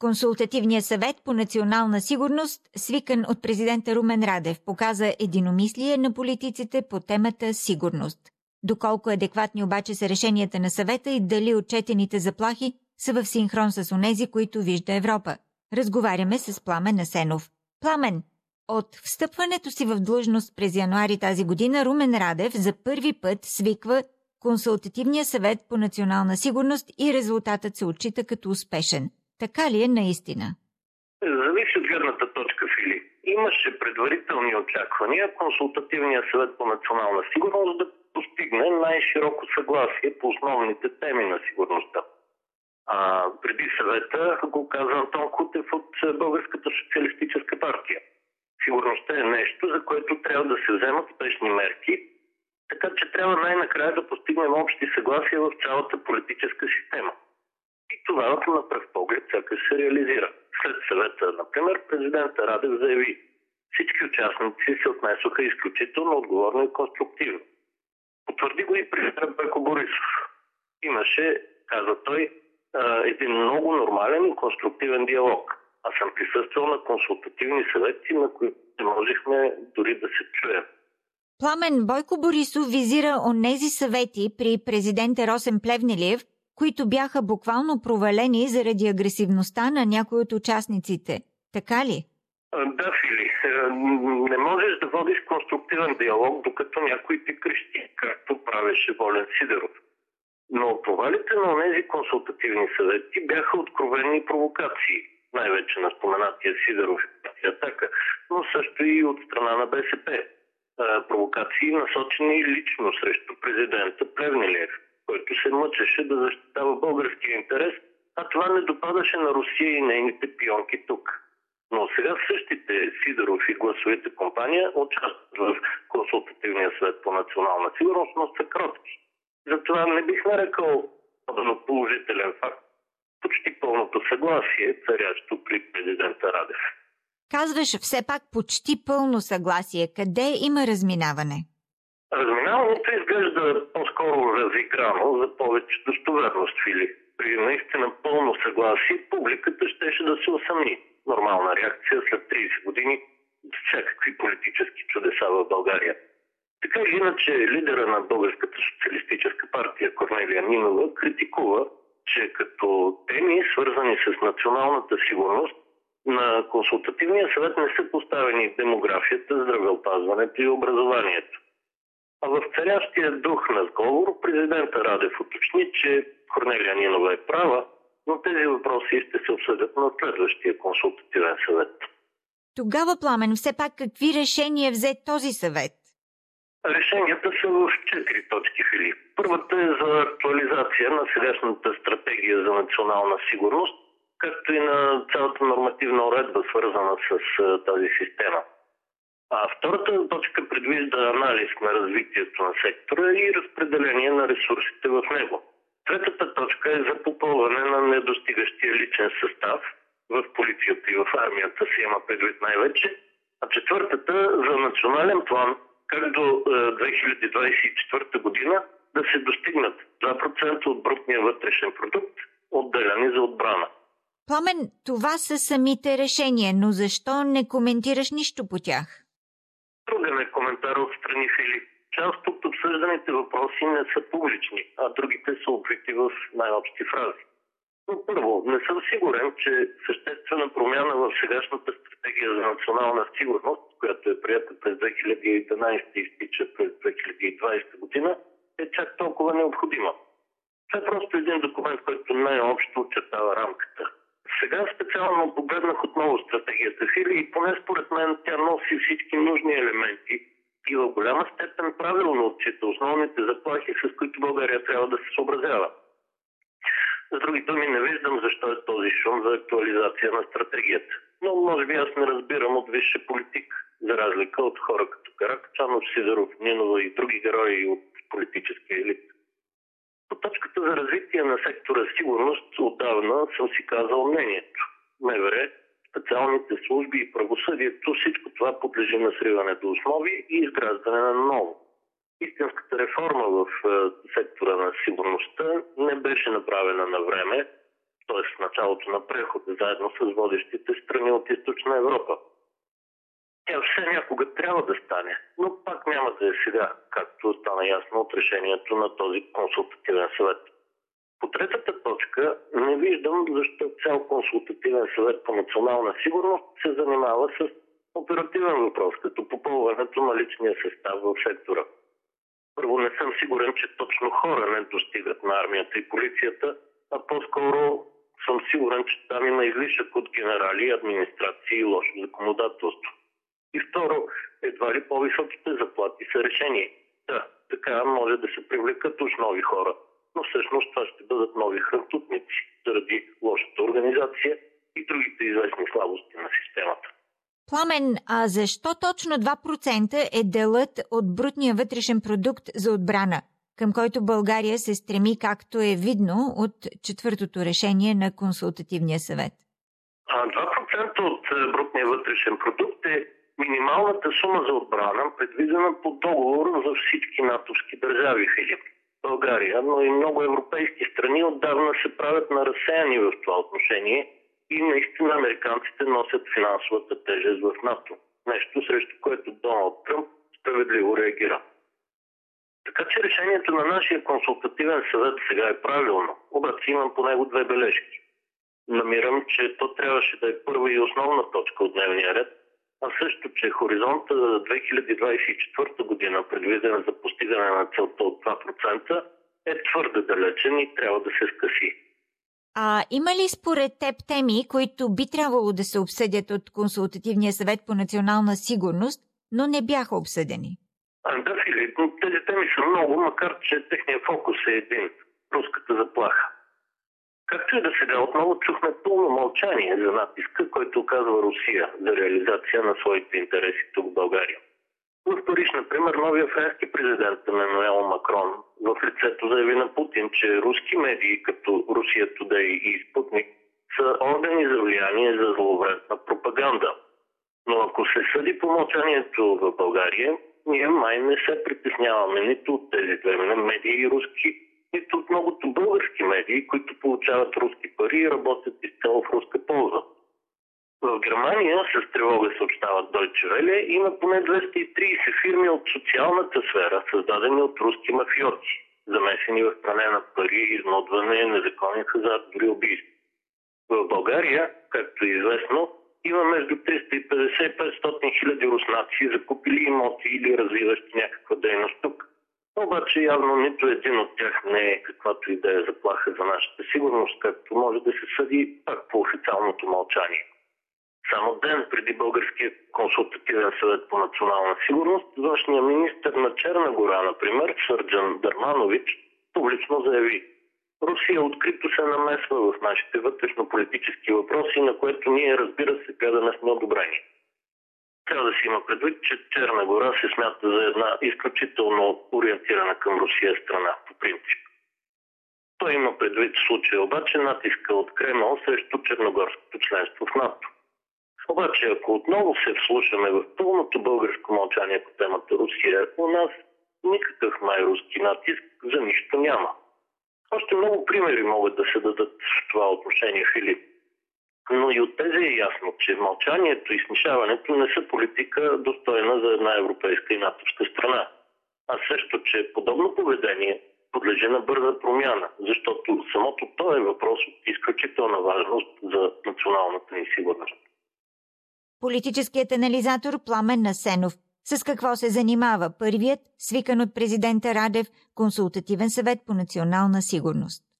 Консултативният съвет по национална сигурност, свикан от президента Румен Радев, показа единомислие на политиците по темата сигурност. Доколко адекватни обаче са решенията на съвета и дали отчетените заплахи са в синхрон с онези, които вижда Европа. Разговаряме с Пламен Асенов. Пламен, от встъпването си в длъжност през януари тази година Румен Радев за първи път свиква Консултативния съвет по национална сигурност и резултатът се отчита като успешен. Така ли е наистина? Зависи от гледната точка, Фили. Имаше предварителни очаквания Консултативния съвет по национална сигурност да постигне най-широко съгласие по основните теми на сигурността. Преди съвета го каза Антон Кутев от Българската социалистическа партия. Сигурността е нещо, за което трябва да се вземат спешни мерки, така че трябва най-накрая да постигнем общи съгласия в цялата политическа система. И това на пръв поглед сякаш се реализира. След съвета, например, президента Радев заяви: всички участници се отнесоха изключително отговорно и конструктивно. Потвърди го и президент Бойко Борисов. Имаше, каза той, един много нормален и конструктивен диалог. Аз съм присъствал на консултативни съвети, на които не можехме дори да се чуем. Пламен, Бойко Борисов визира онези съвети при президента Росен Плевнелиев, които бяха буквално провалени заради агресивността на някои от участниците. Така ли? Да, Фили. Не можеш да водиш конструктивен диалог, докато някой ти крещи, както правеше Волен Сидеров. Но провалите на тези консултативни съвети бяха откровени провокации, най-вече на споменатия Сидеров и Атака, но също и от страна на БСП. Провокации насочени лично срещу президента Плевнелиев, който се мъчеше да защитава българския интерес, а това не допадаше на Русия и нейните пионки тук. Но сега същите Сидеров и гласовите компания участват в Консултативния съвет по национална сигурност, но са кротки. Затова не бих нарекал подобно положителен факт почти пълното съгласие, царящо при президента Радев. Казваш все пак почти пълно съгласие. Къде има разминаване? Разминаването изглежда по-скоро разиграно за повече достоверност, Фили. При наистина пълно съгласие публиката щеше да се усъмни. Нормална реакция след 30 години с всякакви политически чудеса в България. Така или иначе, лидера на Българската социалистическа партия Корнелия Нинова критикува, че като теми, свързани с националната сигурност, на Консултативния съвет не са поставени демографията, здравеопазването и образованието. А в царящия дух на сговор президента Радев уточни, че Корнелия Нинова е права, но тези въпроси ще се обсъдят на следващия Консултативен съвет. Тогава, Пламен, все пак какви решения взе този съвет? Решенията са в 4 точки, Филип. Първата е за актуализация на сегашната стратегия за национална сигурност, както и на цялата нормативна уредба, свързана с тази система. А втората точка предвижда анализ на развитието на сектора и разпределение на ресурсите в него. Третата точка е за попълване на недостигащия личен състав в полицията и в армията, се има предвид най-вече. А четвъртата за национален план, как до 2024 година да се достигнат 2% от брутния вътрешен продукт, отделяни за отбрана. Пламен, това са самите решения, но защо не коментираш нищо по тях? Труден е коментар от страни, Филип. Част от обсъжданите въпроси не са публични, а другите са открити в най-общи фрази. Но първо, не съм сигурен, че съществена промяна в сегашната стратегия за национална сигурност, която е приета през 2011 и изтича през 2020 година, е чак толкова необходима. Това е просто един документ, който най-общо очертава рамката. Сега специално погледнах отново стратегията, Фили, и поне според мен тя носи всички нужни елементи и в голяма степен правилно отчита основните заплахи, с които България трябва да се съобразява. С други думи, не виждам защо е този шум за актуализация на стратегията. Но може би аз не разбирам от висше политик, за разлика от хора като Каракачанов, Сидеров, Нинова и други герои от политическия елит. По точката за развитие на сектора сигурност отдавна съм си казал мнението. МВР, специалните служби и правосъдието, всичко това подлежи на сриване до основи и изграждане на ново. Истинската реформа в сектора на сигурността не беше направена на време т.е. в началото на прехода, заедно с водещите страни от Източна Европа. Тя все някога трябва да стане, но пак няма да е сега, както стана ясно от решението на този консултативен съвет. По третата точка не виждам защо цял консултативен съвет по национална сигурност се занимава с оперативен въпрос, като попълването на личния състав в сектора. Първо, не съм сигурен, че точно хора не достигат на армията и полицията, а по-скоро съм сигурен, че там има излишък от генерали, администрации и лошо законодателство. И второ, едва ли по-високите заплати са решение. Да, така може да се привлекат уж нови хора, но всъщност това ще бъдат нови хрантутници заради лошата организация и другите известни слабости на системата. Пламен, а защо точно 2% е делът от брутния вътрешен продукт за отбрана, към който България се стреми, както е видно от четвъртото решение на Консултативния съвет? 2% от брутния вътрешен продукт е минималната сума за отбрана, предвидена по договор за всички натовски държави, Филип. България, но и много европейски страни отдавна се правят на разсеяни в това отношение и наистина американците носят финансовата тежест в НАТО. Нещо, срещу което Доналд Тръмп справедливо реагира. Така че решението на нашия консултативен съвет сега е правилно, обаче имам по него две бележки. Намирам, че то трябваше да е първа и основна точка от дневния ред, а също, че хоризонта за 2024 година, предвидена за постигане на целта от 2%, е твърде далечен и трябва да се скъси. А има ли според теб теми, които би трябвало да се обсъдят от Консултативния съвет по национална сигурност, но не бяха обсъдени? Да, Филип, тези теми са много, макар че техният фокус е един – руската заплаха. Както и да сега, отново чухме пълно мълчание за натиска, който оказва Русия за реализация на своите интереси тук в България. В Париж, например, новия френски президент Емануел Макрон в лицето заяви на Путин, че руски медии като Русия Today и Спутник са органи за влияние за зловредна пропаганда. Но ако се съди по мълчанието в България, ние май не се притесняваме нито от тези две медии руски, нито от многото български медии, които получават руски пари и работят изцяло в руска полза. В Германия, с тревога съобщават Deutsche Welle, има поне 230 фирми от социалната сфера, създадени от руски мафиоти, замесени в пране на пари, изнудване, незаконен хазарт, дори убийство. В България, както е известно, има между 350 и 500 хиляди руснаци, закупили имоти или развиващи някаква дейност тук. Обаче явно нито един от тях не е каквато и да е заплаха за нашата сигурност, както може да се съди пак по официалното мълчание. Само ден преди Българския консултативен съвет по национална сигурност, външният министър на Черна гора, например, Сърджан Дарманович, публично заяви: Русия открито се намесва в нашите вътрешно-политически въпроси, на което ние, разбира се, гледаме с неодобрение. Трябва да си има предвид, че Черна гора се смята за една изключително ориентирана към Русия страна, по принцип. Той има предвид в случая обаче натиска от Кремъл срещу черногорското членство в НАТО. Обаче, ако отново се вслушаме в пълното българско мълчание по темата Русия, у нас никакъв май-руски натиск за нищо няма. Още много примери могат да се дадат в това отношение, Филип. Но и от тези е ясно, че мълчанието и снишаването не са политика достойна за една европейска и натовска страна. А също, че подобно поведение подлежи на бърза промяна, защото самото то е въпрос от изключителна важност за националната ни сигурност. Политическият анализатор Пламен Асенов. С какво се занимава първият, свикан от президента Радев, Консултативен съвет по национална сигурност?